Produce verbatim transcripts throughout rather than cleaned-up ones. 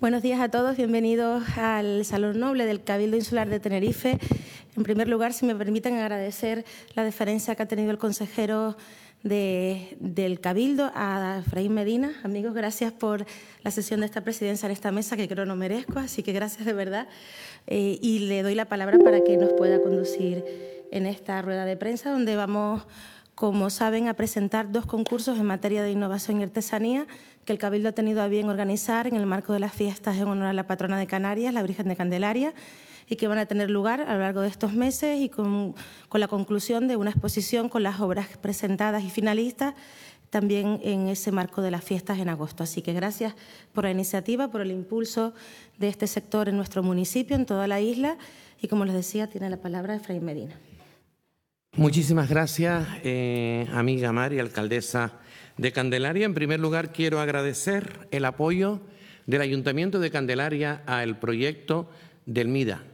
Buenos días a todos, bienvenidos al Salón Noble del Cabildo Insular de Tenerife. En primer lugar, si me permiten agradecer la deferencia que ha tenido el consejero de, del Cabildo, a Efraín Medina. Amigos, gracias por la sesión de esta presidencia en esta mesa, que creo no merezco, así que gracias de verdad. Eh, y le doy la palabra para que nos pueda conducir en esta rueda de prensa, donde vamos, como saben, a presentar dos concursos en materia de innovación y artesanía que el Cabildo ha tenido a bien organizar en el marco de las fiestas en honor a la patrona de Canarias, la Virgen de Candelaria, y que van a tener lugar a lo largo de estos meses y con, con la conclusión de una exposición con las obras presentadas y finalistas también en ese marco de las fiestas en agosto. Así que gracias por la iniciativa, por el impulso de este sector en nuestro municipio, en toda la isla, y como les decía, tiene la palabra Efraín Medina. Muchísimas gracias, eh, amiga Mari, alcaldesa de Candelaria. En primer lugar, quiero agradecer el apoyo del Ayuntamiento de Candelaria al proyecto del MIDA,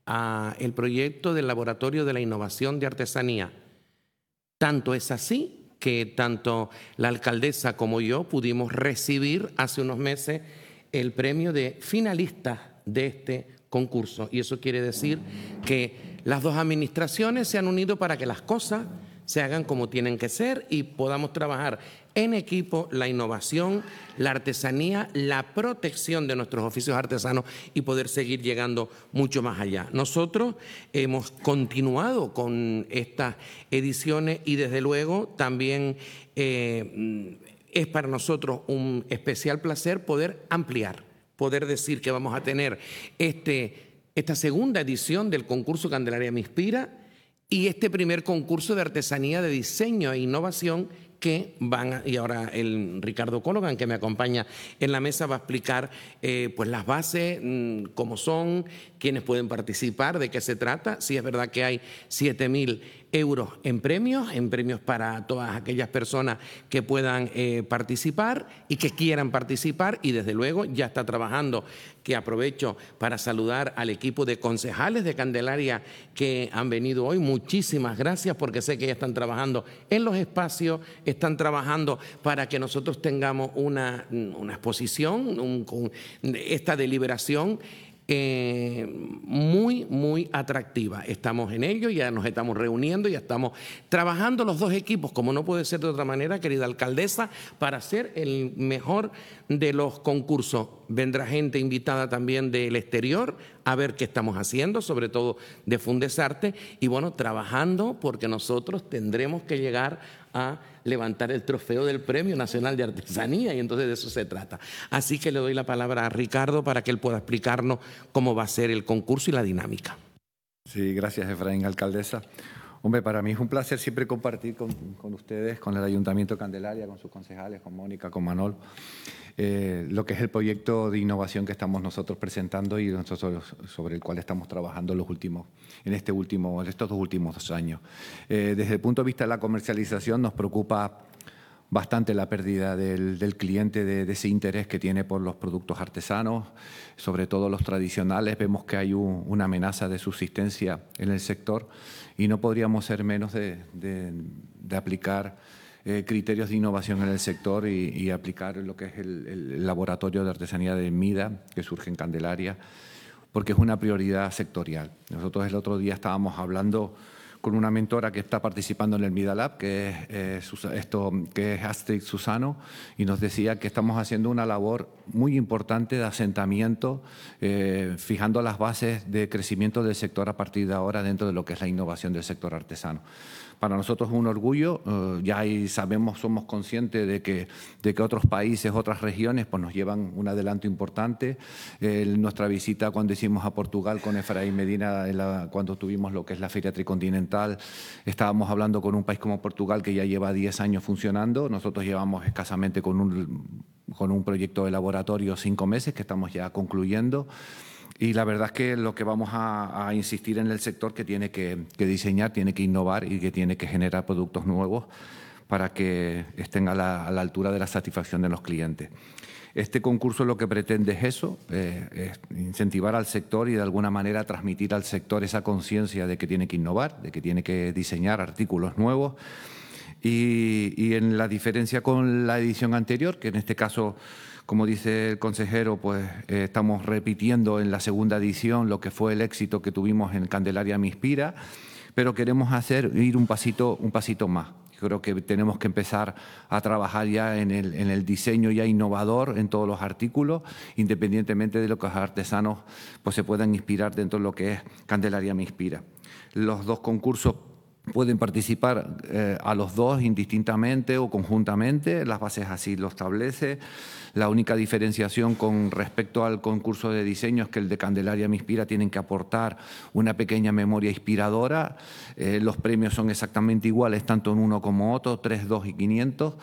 al proyecto del Laboratorio de la Innovación de Artesanía. Tanto es así que tanto la alcaldesa como yo pudimos recibir hace unos meses el premio de finalistas de este concurso. Y eso quiere decir que las dos administraciones se han unido para que las cosas se hagan como tienen que ser y podamos trabajar en equipo la innovación, la artesanía, la protección de nuestros oficios artesanos y poder seguir llegando mucho más allá. Nosotros hemos continuado con estas ediciones y desde luego también eh, es para nosotros un especial placer poder ampliar, poder decir que vamos a tener este, esta segunda edición del concurso Candelaria Me Inspira y este primer concurso de artesanía de diseño e innovación que van, a, y ahora el Ricardo Cologan, que me acompaña en la mesa, va a explicar eh, pues las bases, mmm, cómo son, quiénes pueden participar, de qué se trata. Sí es verdad que hay siete mil euros en premios, en premios para todas aquellas personas que puedan eh, participar y que quieran participar, y desde luego ya está trabajando, que aprovecho para saludar al equipo de concejales de Candelaria que han venido hoy. Muchísimas gracias, porque sé que ya están trabajando en los espacios, están trabajando para que nosotros tengamos una, una exposición, un, un, esta deliberación Eh, muy, muy atractiva. Estamos en ello, ya nos estamos reuniendo, ya estamos trabajando los dos equipos, como no puede ser de otra manera, querida alcaldesa, para hacer el mejor de los concursos. Vendrá gente invitada también del exterior a ver qué estamos haciendo, sobre todo de Fundesarte, y bueno, trabajando porque nosotros tendremos que llegar a levantar el trofeo del Premio Nacional de Artesanía, y entonces de eso se trata. Así que le doy la palabra a Ricardo para que él pueda explicarnos cómo va a ser el concurso y la dinámica. Sí, gracias, Efraín, alcaldesa. Hombre, para mí es un placer siempre compartir con, con ustedes, con el Ayuntamiento de Candelaria, con sus concejales, con Mónica, con Manol, eh, lo que es el proyecto de innovación que estamos nosotros presentando y nosotros sobre el cual estamos trabajando los últimos, en, este último, en estos dos últimos dos años. Eh, desde el punto de vista de la comercialización nos preocupa bastante la pérdida del, del cliente, de, de ese interés que tiene por los productos artesanos, sobre todo los tradicionales. Vemos que hay un, una amenaza de subsistencia en el sector y no podríamos ser menos de, de, de aplicar eh, criterios de innovación en el sector y, y aplicar lo que es el, el laboratorio de artesanía de MIDA, que surge en Candelaria, porque es una prioridad sectorial. Nosotros el otro día estábamos hablando con una mentora que está participando en el MIDA Lab, que es, eh, esto, que es Astrid Susano, y nos decía que estamos haciendo una labor muy importante de asentamiento, eh, fijando las bases de crecimiento del sector a partir de ahora dentro de lo que es la innovación del sector artesano. Para nosotros es un orgullo, eh, ya ahí sabemos, somos conscientes de que, de que otros países, otras regiones pues nos llevan un adelanto importante. Eh, nuestra visita cuando hicimos a Portugal con Efraín Medina, la, cuando tuvimos lo que es la Feria Tricontinental, estábamos hablando con un país como Portugal que ya lleva diez años funcionando. Nosotros llevamos escasamente con un, con un proyecto de laboratorio cinco meses que estamos ya concluyendo. Y la verdad es que lo que vamos a, a insistir en el sector que tiene que, que diseñar, tiene que innovar y que tiene que generar productos nuevos para que estén a la, a la altura de la satisfacción de los clientes. Este concurso lo que pretende es eso, eh, es incentivar al sector y de alguna manera transmitir al sector esa conciencia de que tiene que innovar, de que tiene que diseñar artículos nuevos Y, y en la diferencia con la edición anterior, que en este caso, como dice el consejero, pues eh, estamos repitiendo en la segunda edición lo que fue el éxito que tuvimos en Candelaria Me Inspira, pero queremos hacer ir un pasito, un pasito más. Creo que tenemos que empezar a trabajar ya en el, en el diseño ya innovador en todos los artículos, independientemente de lo que los artesanos pues, se puedan inspirar dentro de lo que es Candelaria Me Inspira. Los dos concursos pueden participar eh, a los dos indistintamente o conjuntamente, las bases así lo establece. La única diferenciación con respecto al concurso de diseño es que el de Candelaria Me Inspira tienen que aportar una pequeña memoria inspiradora. Eh, los premios son exactamente iguales, tanto en uno como otro, tres, dos y quinientos.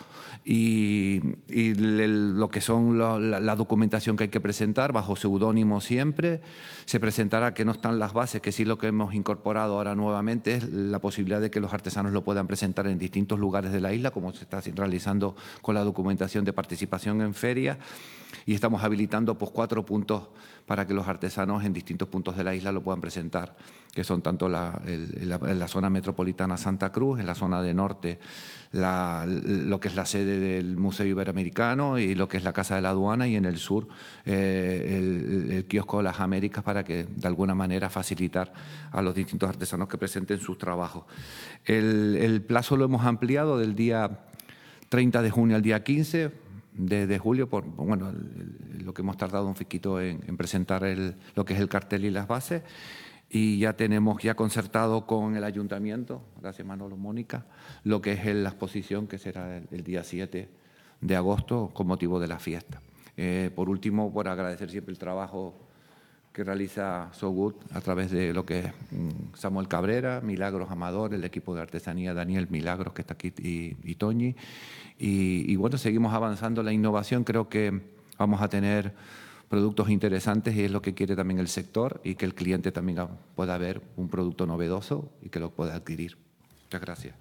Y, y el, lo que son lo, la, la documentación que hay que presentar, bajo seudónimo siempre, se presentará que no están las bases, que sí lo que hemos incorporado ahora nuevamente es la posibilidad de que los artesanos lo puedan presentar en distintos lugares de la isla, como se está realizando con la documentación de participación en ferias, y estamos habilitando pues, cuatro puntos para que los artesanos en distintos puntos de la isla lo puedan presentar, que son tanto la, el, la, la zona metropolitana Santa Cruz, en la zona de norte, la, lo que es la sede del Museo Iberoamericano y lo que es la Casa de la Aduana, y en el sur eh, el, el kiosco de las Américas, para que de alguna manera facilitar a los distintos artesanos que presenten sus trabajos. El, el plazo lo hemos ampliado del día treinta de junio al día quince de, de julio, por bueno, el, lo que hemos tardado un fiquito en, en presentar el, lo que es el cartel y las bases. Y ya tenemos ya concertado con el ayuntamiento, gracias Manolo, Mónica, lo que es la exposición que será el, el día siete de agosto con motivo de la fiesta. Eh, por último, por agradecer siempre el trabajo que realiza So Good a través de lo que es mm, Samuel Cabrera, Milagros Amador, el equipo de artesanía Daniel Milagros, que está aquí, y, y Toñi. Y, y bueno, seguimos avanzando en la innovación. Creo que vamos a tener productos interesantes y es lo que quiere también el sector, y que el cliente también pueda ver un producto novedoso y que lo pueda adquirir. Muchas gracias.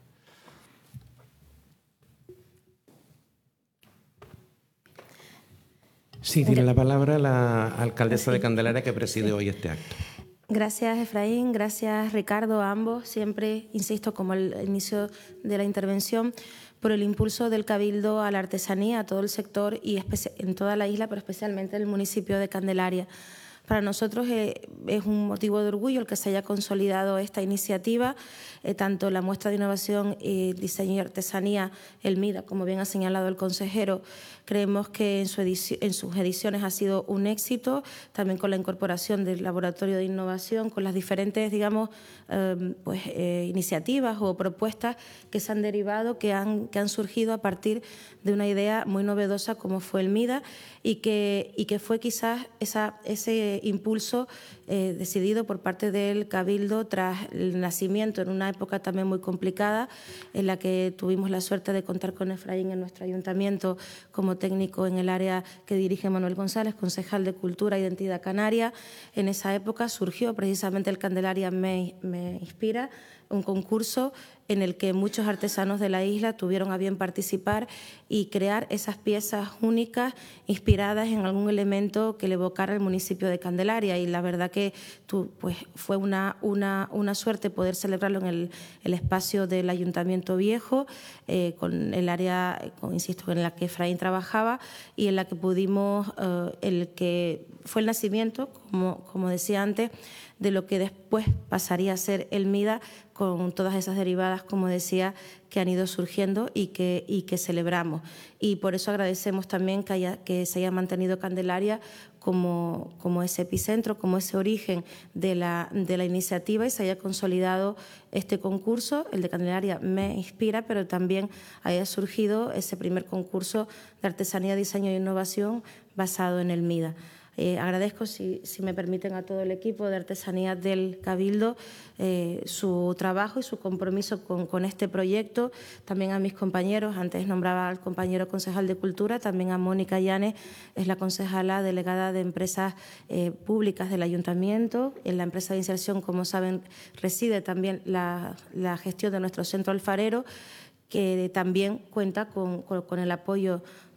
Sí, tiene la palabra la alcaldesa de Candelaria, que preside hoy este acto. Gracias, Efraín. Gracias, Ricardo, a ambos. Siempre, insisto, como al inicio de la intervención, por el impulso del Cabildo a la artesanía, a todo el sector y en toda la isla, pero especialmente en el municipio de Candelaria. Para nosotros eh, es un motivo de orgullo el que se haya consolidado esta iniciativa, eh, tanto la muestra de innovación, y diseño y artesanía, el MIDA, como bien ha señalado el consejero. Creemos que en, su edición, en sus ediciones ha sido un éxito, también con la incorporación del laboratorio de innovación, con las diferentes, digamos, eh, pues, eh, iniciativas o propuestas que se han derivado, que han, que han surgido a partir de una idea muy novedosa como fue el MIDA, y que, y que fue quizás esa, ese impulso eh, decidido por parte del Cabildo tras el nacimiento en una época también muy complicada, en la que tuvimos la suerte de contar con Efraín en nuestro ayuntamiento como técnico en el área que dirige Manuel González, concejal de Cultura e Identidad Canaria. En esa época surgió precisamente el Candelaria Me, Me Inspira, un concurso en el que muchos artesanos de la isla tuvieron a bien participar y crear esas piezas únicas inspiradas en algún elemento que le evocara el municipio de Candelaria. Y la verdad que tú, pues, fue una, una, una suerte poder celebrarlo en el, el espacio del Ayuntamiento Viejo, eh, con el área, con, insisto, en la que Efraín trabajaba y en la que pudimos, eh, el que fue el nacimiento, como, como decía antes, de lo que después pasaría a ser el MIDA, con todas esas derivadas, como decía, que han ido surgiendo y que, y que celebramos. Y por eso agradecemos también que, haya, que se haya mantenido Candelaria como, como ese epicentro, como ese origen de la, de la iniciativa, y se haya consolidado este concurso, el de Candelaria Me Inspira, pero también haya surgido ese primer concurso de artesanía, diseño e innovación basado en el MIDA. Eh, agradezco, si, si me permiten, a todo el equipo de artesanía del Cabildo eh, su trabajo y su compromiso con, con este proyecto. También a mis compañeros, antes nombraba al compañero concejal de Cultura, también a Mónica Llanes, es la concejala delegada de Empresas eh, Públicas del Ayuntamiento. En la empresa de inserción, como saben, reside también la, la gestión de nuestro centro alfarero, que también cuenta con, con, con el apoyo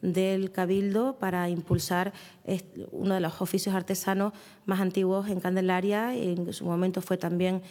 del Cabildo para impulsar uno de los oficios artesanos más antiguos en Candelaria. En su momento fue también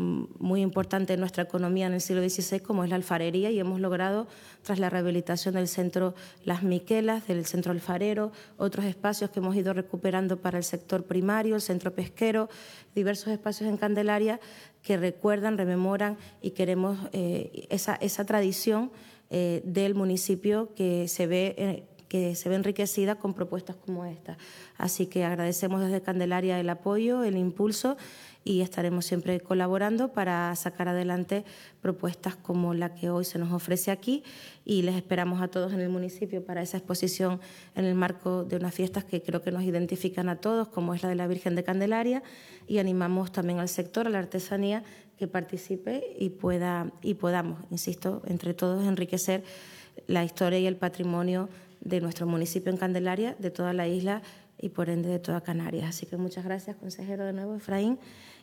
muy importante en nuestra economía en el siglo dieciséis, como es la alfarería, y hemos logrado, tras la rehabilitación del centro Las Miquelas, del centro alfarero, otros espacios que hemos ido recuperando para el sector primario, el centro pesquero, diversos espacios en Candelaria que recuerdan, rememoran y queremos eh, esa, esa tradición eh, del municipio que se ve eh, que se ve enriquecida con propuestas como esta. Así que agradecemos desde Candelaria el apoyo, el impulso, y estaremos siempre colaborando para sacar adelante propuestas como la que hoy se nos ofrece aquí, y les esperamos a todos en el municipio para esa exposición en el marco de unas fiestas que creo que nos identifican a todos, como es la de la Virgen de Candelaria, y animamos también al sector, a la artesanía, que participe y, pueda, y podamos, insisto, entre todos enriquecer la historia y el patrimonio de nuestro municipio en Candelaria, de toda la isla y por ende de toda Canarias. Así que muchas gracias, consejero, de nuevo, Efraín,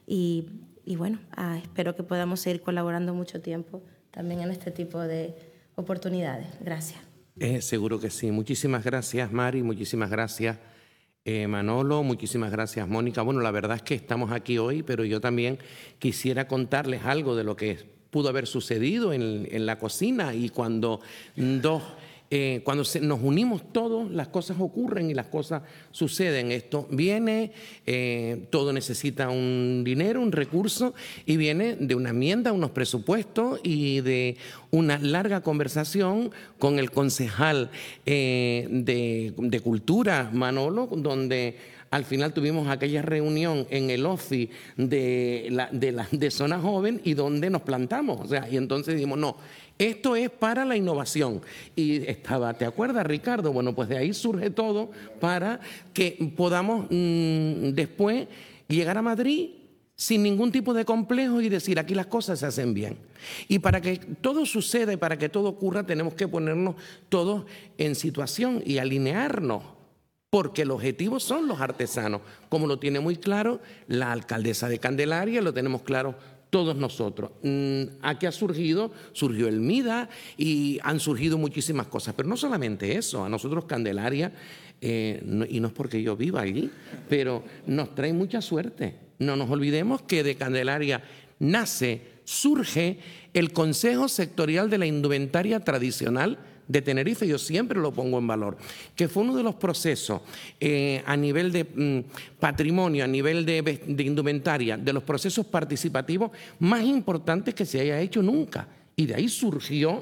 y, y bueno, ah, espero que podamos seguir colaborando mucho tiempo también en este tipo de oportunidades. Gracias. Eh, seguro que sí. Muchísimas gracias, Mari, muchísimas gracias, eh, Manolo, muchísimas gracias, Mónica. Bueno, la verdad es que estamos aquí hoy, pero yo también quisiera contarles algo de lo que pudo haber sucedido en, en la cocina, y cuando dos... Eh, cuando se, nos unimos todos, las cosas ocurren y las cosas suceden. Esto viene, eh, todo necesita un dinero, un recurso, y viene de una enmienda, unos presupuestos y de una larga conversación con el concejal eh, de, de Cultura, Manolo, donde al final tuvimos aquella reunión en el office de, la, de, la, de Zona Joven, y donde nos plantamos. O sea, y entonces dijimos, no, esto es para la innovación. Y estaba, ¿te acuerdas, Ricardo? Bueno, pues de ahí surge todo para que podamos mmm, después llegar a Madrid sin ningún tipo de complejo y decir, aquí las cosas se hacen bien. Y para que todo suceda y para que todo ocurra, tenemos que ponernos todos en situación y alinearnos, porque el objetivo son los artesanos, como lo tiene muy claro la alcaldesa de Candelaria, lo tenemos claro todos nosotros. ¿A qué ha surgido? Surgió el MIDA y han surgido muchísimas cosas, pero no solamente eso, a nosotros Candelaria, eh, no, y no es porque yo viva allí, pero nos trae mucha suerte. No nos olvidemos que de Candelaria nace, surge el Consejo Sectorial de la Indumentaria Tradicional de Tenerife. Yo siempre lo pongo en valor, que fue uno de los procesos eh, a nivel de mm, patrimonio, a nivel de, de indumentaria, de los procesos participativos más importantes que se haya hecho nunca. Y de ahí surgió,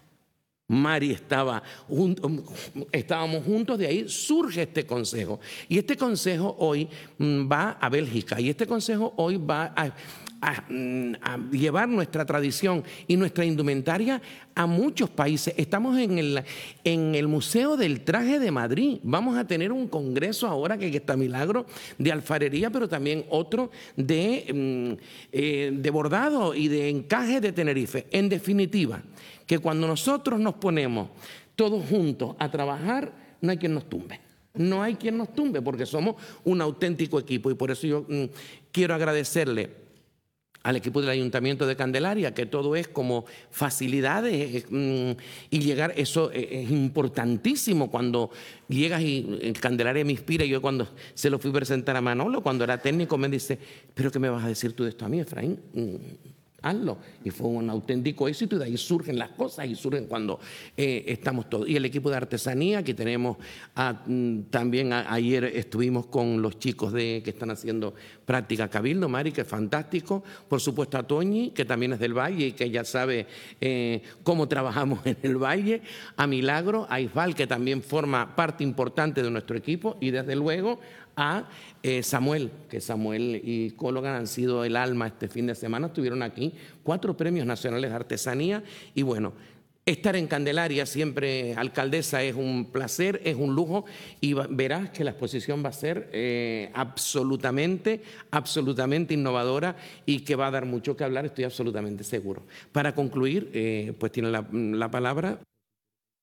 Mari estaba, junto, estábamos juntos, de ahí surge este consejo. Y este consejo hoy mm, va a Bélgica, y este consejo hoy va a... A, a llevar nuestra tradición y nuestra indumentaria a muchos países. Estamos en el, en el Museo del Traje de Madrid. Vamos a tener un congreso ahora que está milagro de alfarería, pero también otro de, eh, de bordado y de encaje de Tenerife. En definitiva, que cuando nosotros nos ponemos todos juntos a trabajar, no hay quien nos tumbe. No hay quien nos tumbe, porque somos un auténtico equipo, y por eso yo mm, quiero agradecerle al equipo del Ayuntamiento de Candelaria, que todo es como facilidades eh, y llegar, eso es importantísimo cuando llegas y en Candelaria me inspira. Yo cuando se lo fui a presentar a Manolo, cuando era técnico, me dice, ¿pero qué me vas a decir tú de esto a mí, Efraín? Hazlo. Y fue un auténtico éxito, y de ahí surgen las cosas, y surgen cuando eh, estamos todos. Y el equipo de artesanía, que tenemos a, también a, ayer estuvimos con los chicos de que están haciendo práctica Cabildo, Mari, que es fantástico. Por supuesto a Toñi, que también es del Valle y que ya sabe eh, cómo trabajamos en el Valle. A Milagro, a Isbal, que también forma parte importante de nuestro equipo, y desde luego a eh, Samuel, que Samuel y Cologan han sido el alma este fin de semana. Estuvieron aquí, cuatro premios nacionales de artesanía. Y bueno, estar en Candelaria siempre, alcaldesa, es un placer, es un lujo, y va, verás que la exposición va a ser eh, absolutamente, absolutamente innovadora, y que va a dar mucho que hablar, estoy absolutamente seguro. Para concluir, eh, pues tiene la, la palabra.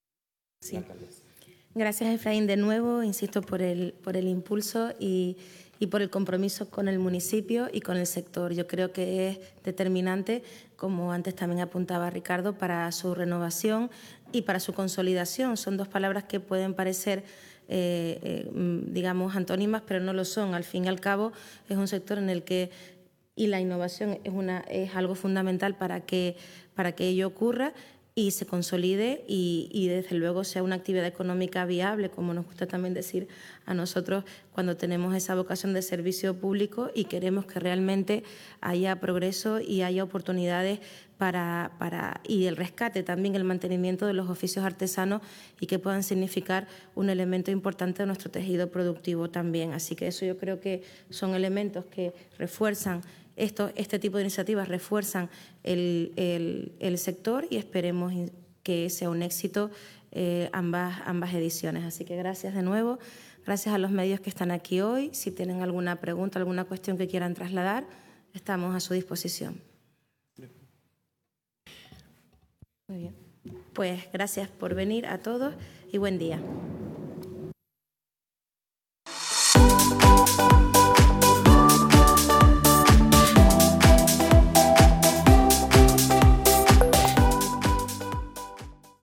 Sí. Gracias, Efraín, de nuevo, insisto, por el, por el impulso, y, y por el compromiso con el municipio y con el sector. Yo creo que es determinante, como antes también apuntaba Ricardo, para su renovación y para su consolidación. Son dos palabras que pueden parecer Eh, eh, digamos, antónimas, pero no lo son. Al fin y al cabo, es un sector en el que, y la innovación es, una, es algo fundamental para que, para que ello ocurra y se consolide y, y, desde luego, sea una actividad económica viable, como nos gusta también decir a nosotros cuando tenemos esa vocación de servicio público y queremos que realmente haya progreso y haya oportunidades para, para, y el rescate también, el mantenimiento de los oficios artesanos y que puedan significar un elemento importante de nuestro tejido productivo también. Así que eso yo creo que son elementos que refuerzan Esto, este tipo de iniciativas refuerzan el, el, el sector y esperemos que sea un éxito eh, ambas, ambas ediciones. Así que gracias de nuevo, gracias a los medios que están aquí hoy. Si tienen alguna pregunta, alguna cuestión que quieran trasladar, estamos a su disposición. Muy bien. Pues gracias por venir a todos y buen día.